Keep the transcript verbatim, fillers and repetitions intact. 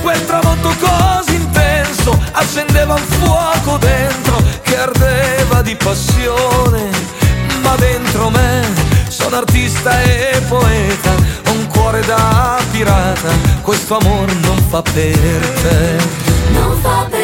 quel tramonto così intenso accendeva un fuoco dentro che ardeva di passione. Ma dentro me sono artista e poeta, ho un cuore da pirata, questo amor non fa per te. Non fa per